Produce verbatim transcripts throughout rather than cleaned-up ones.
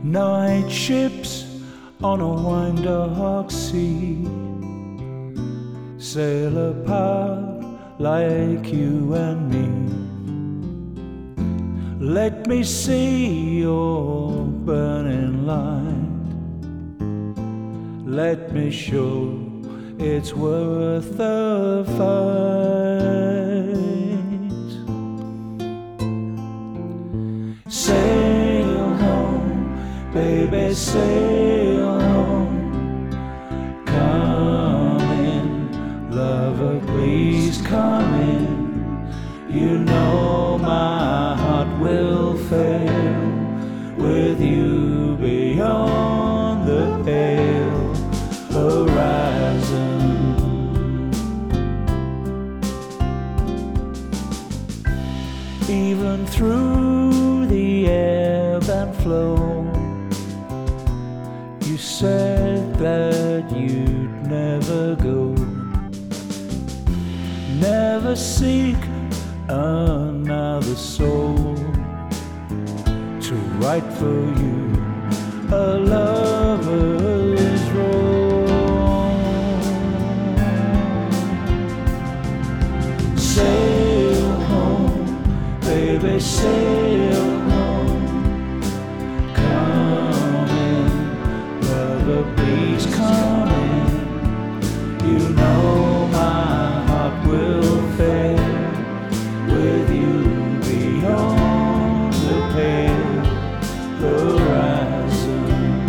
Night ships on a wind-dark sea sail apart like you and me. Let me see your burning light. Let me show it's worth the fight. Sail home, baby, sail home. Come in, lover, please come in. You know my heart will fail with you beyond the pale horizon. Even through the ebb and flow, you said that you'd never go, never seek another soul to write for you a lover's role. Sail home, baby, sail home. Come in, lover, please come in. You know my heart will fail with you beyond the pale horizon.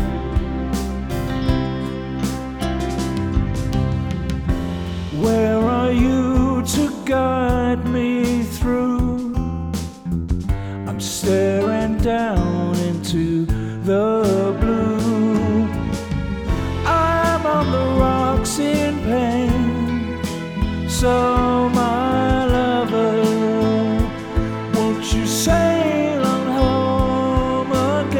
Where are you to guide me through? I'm staring down into the blue. I'm on the rocks in pain, so my lover, won't you sail on home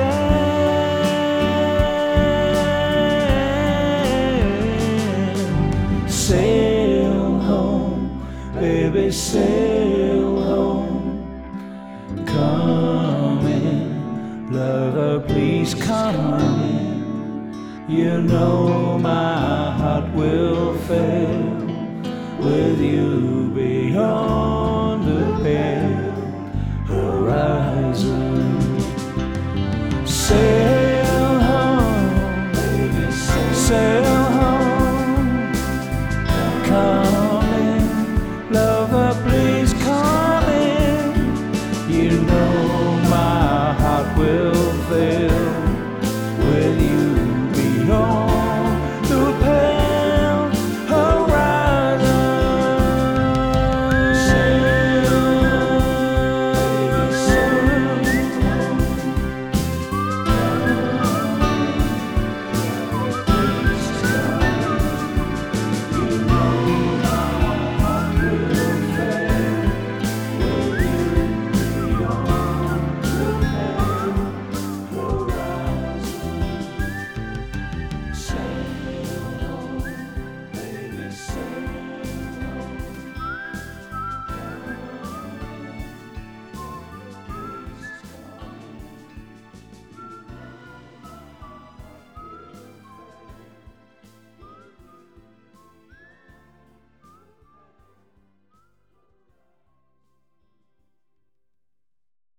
again? Sail home, baby, sail home. Come in, lover, please come in. You know my heart will fail with you